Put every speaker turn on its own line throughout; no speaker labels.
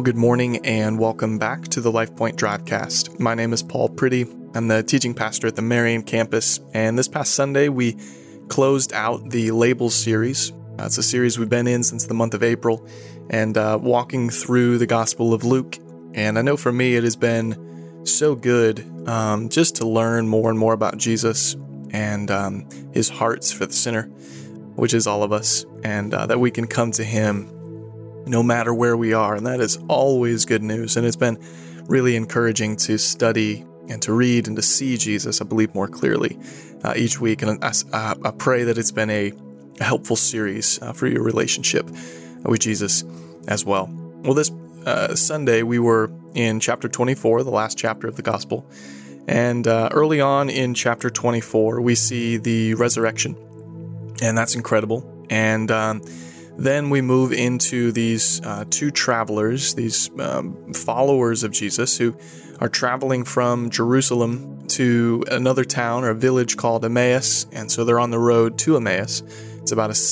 good morning and welcome back to the LifePoint Drivecast. My name is Paul Pretty. I'm the teaching pastor at the Marion campus, and this past Sunday we closed out the Labels series. It's a series we've been in since the month of April, and walking through the Gospel of Luke. And I know for me it has been so good just to learn more and more about Jesus and his hearts for the sinner, which is all of us, and that we can come to him no matter where we are, and that is always good news. And it's been really encouraging to study and to read and to see Jesus, I believe, more clearly each week. And I pray that it's been a helpful series for your relationship with Jesus as well. Well, this Sunday we were in chapter 24, the last chapter of the Gospel. And early on in chapter 24, we see the resurrection, and that's incredible. And then we move into these two travelers, these followers of Jesus who are traveling from Jerusalem to another town or a village called Emmaus. And so they're on the road to Emmaus. It's about a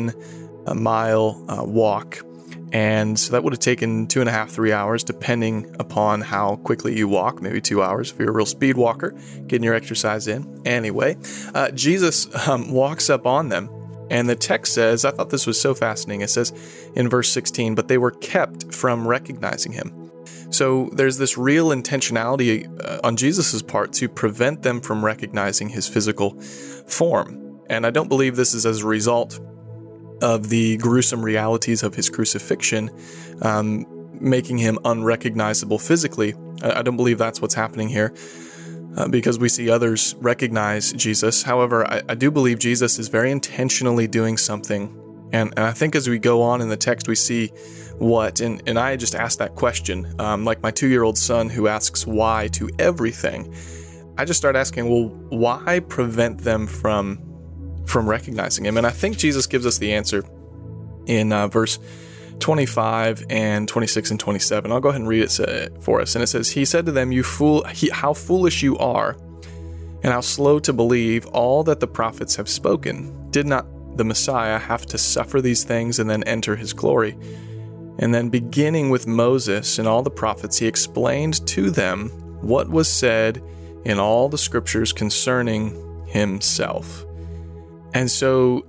7-mile walk. And so that would have taken 2.5, 3 hours, depending upon how quickly you walk, maybe 2 hours if you're a real speed walker, getting your exercise in. Anyway, Jesus walks up on them. And the text says, I thought this was so fascinating. It says in verse 16, but they were kept from recognizing him. So there's this real intentionality on Jesus's part to prevent them from recognizing his physical form. And I don't believe this is as a result of the gruesome realities of his crucifixion, making him unrecognizable physically. I don't believe that's what's happening here. Because we see others recognize Jesus. However, I do believe Jesus is very intentionally doing something. And I think as we go on in the text, we see what. And I just asked that question, like my 2-year-old son who asks why to everything. I just start asking, well, why prevent them from recognizing him? And I think Jesus gives us the answer in verse 25 and 26 and 27. I'll go ahead and read it for us. And it says, he said to them, how foolish you are, and how slow to believe all that the prophets have spoken. Did not the Messiah have to suffer these things and then enter his glory? And then beginning with Moses and all the prophets, he explained to them what was said in all the scriptures concerning himself. And so,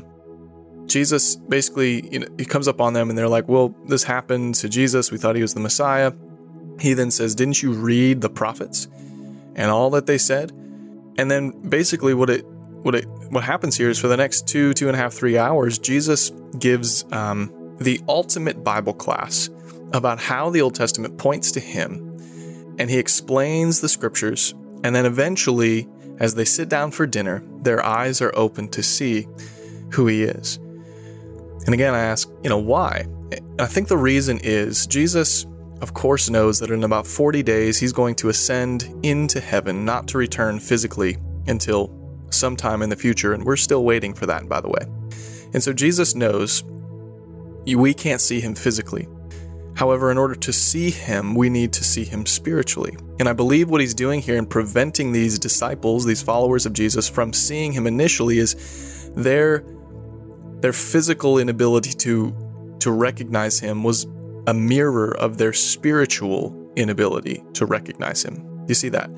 Jesus basically, he comes up on them and they're like, well, this happened to Jesus. We thought he was the Messiah. He then says, didn't you read the prophets and all that they said? And then basically what happens here is for the next 2.5, 3 hours, Jesus gives the ultimate Bible class about how the Old Testament points to him. And he explains the scriptures. And then eventually, as they sit down for dinner, their eyes are open to see who he is. And again, I ask, why? I think the reason is Jesus, of course, knows that in about 40 days, he's going to ascend into heaven, not to return physically until sometime in the future. And we're still waiting for that, by the way. And so Jesus knows we can't see him physically. However, in order to see him, we need to see him spiritually. And I believe what he's doing here in preventing these disciples, these followers of Jesus, from seeing him initially is their physical inability to recognize him was a mirror of their spiritual inability to recognize him. You see that?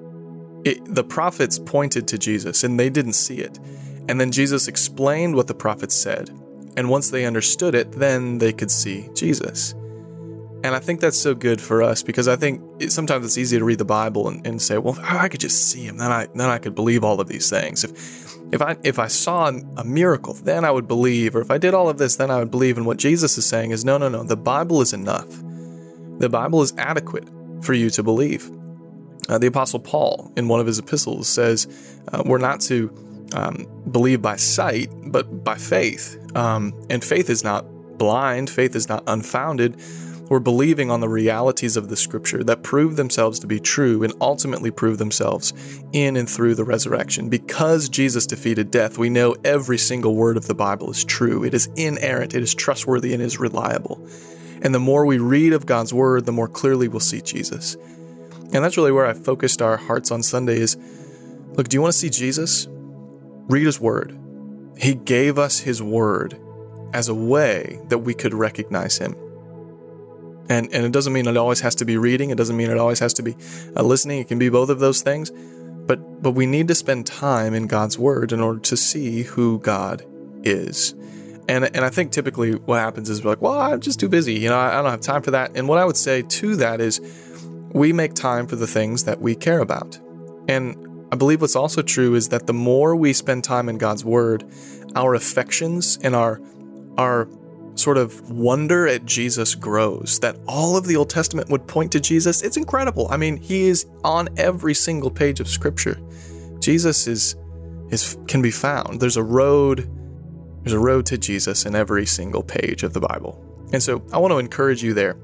The prophets pointed to Jesus and they didn't see it. And then Jesus explained what the prophets said. And once they understood it, then they could see Jesus. And I think that's so good for us because I think sometimes it's easy to read the Bible and say, well, if I could just see him, then I could believe all of these things. If I saw a miracle, then I would believe. Or if I did all of this, then I would believe. And what Jesus is saying is, no. The Bible is enough. The Bible is adequate for you to believe. The Apostle Paul, in one of his epistles, says we're not to believe by sight, but by faith. And faith is not blind. Faith is not unfounded. We're believing on the realities of the scripture that prove themselves to be true and ultimately prove themselves in and through the resurrection. Because Jesus defeated death, we know every single word of the Bible is true. It is inerrant, it is trustworthy, and it is reliable. And the more we read of God's word, the more clearly we'll see Jesus. And that's really where I focused our hearts on Sunday is, look, do you want to see Jesus? Read his word. He gave us his word as a way that we could recognize him. And it doesn't mean it always has to be reading. It doesn't mean it always has to be listening. It can be both of those things. But we need to spend time in God's Word in order to see who God is. And I think typically what happens is we're like, well, I'm just too busy. I don't have time for that. And what I would say to that is we make time for the things that we care about. And I believe what's also true is that the more we spend time in God's Word, our affections and our sort of wonder at Jesus grows. That all of the Old Testament would point to Jesus. It's incredible. I mean, he is on every single page of Scripture. Jesus can be found. There's a road to Jesus in every single page of the Bible. And so I want to encourage you there.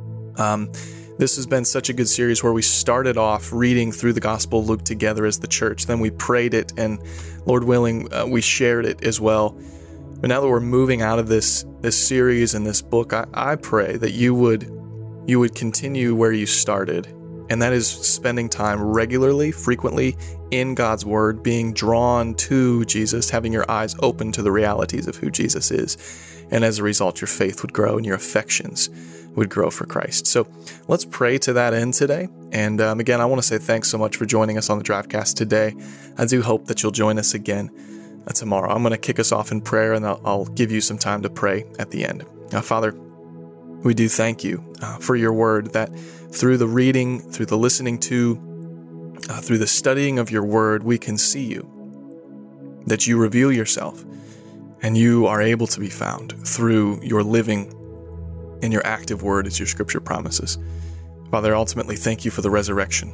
This has been such a good series where we started off reading through the Gospel of Luke together as the church. Then we prayed it, and Lord willing, we shared it as well. But now that we're moving out of this series and this book, I pray that you would continue where you started. And that is spending time regularly, frequently in God's Word, being drawn to Jesus, having your eyes open to the realities of who Jesus is. And as a result, your faith would grow and your affections would grow for Christ. So let's pray to that end today. And again, I want to say thanks so much for joining us on the Drivecast today. I do hope that you'll join us again tomorrow. I'm going to kick us off in prayer, and I'll give you some time to pray at the end. Father, we do thank you for your word, that through the reading, through the listening to, through the studying of your word, we can see you, that you reveal yourself, and you are able to be found through your living and your active word as your scripture promises. Father, ultimately, thank you for the resurrection,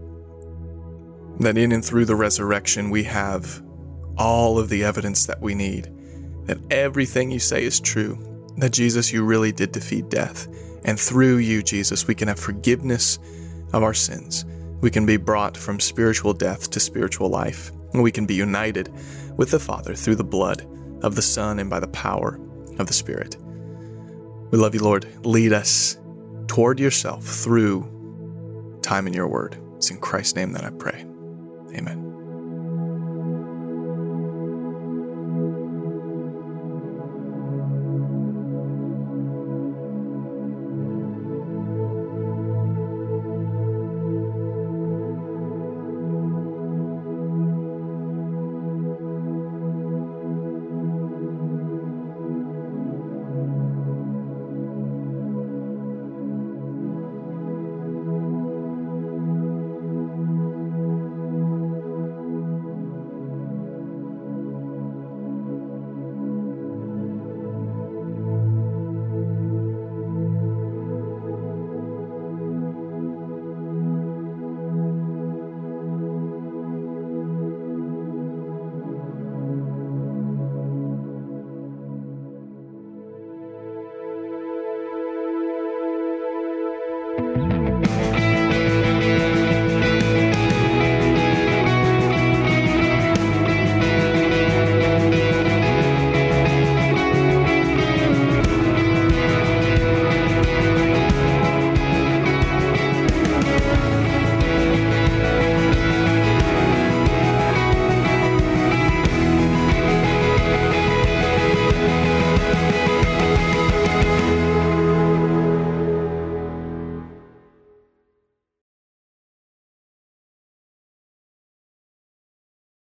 that in and through the resurrection, we have all of the evidence that we need, that everything you say is true, that Jesus, you really did defeat death. And through you, Jesus, we can have forgiveness of our sins. We can be brought from spiritual death to spiritual life. And we can be united with the Father through the blood of the Son and by the power of the Spirit. We love you, Lord. Lead us toward yourself through time in your word. It's in Christ's name that I pray. Amen.